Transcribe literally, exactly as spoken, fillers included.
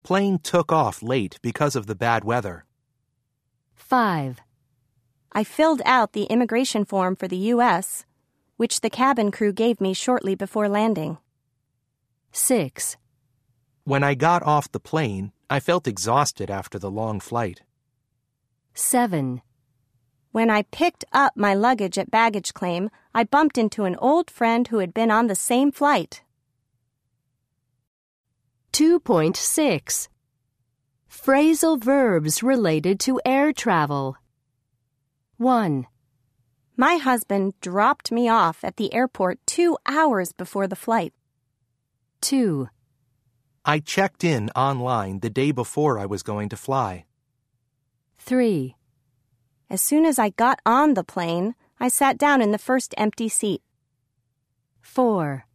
Plane took off late because of the bad weather. five. I filled out the immigration form for the U S, which the cabin crew gave me shortly before landing. six. When I got off the plane, I felt exhausted after the long flight. seven. When I picked up my luggage at baggage claim, I bumped into an old friend who had been on the same flight. two point six. Phrasal verbs related to air travel. one. My husband dropped me off at the airport two hours before the flight. two. I checked in online the day before I was going to fly. three. As soon as I got on the plane, I sat down in the first empty seat. four.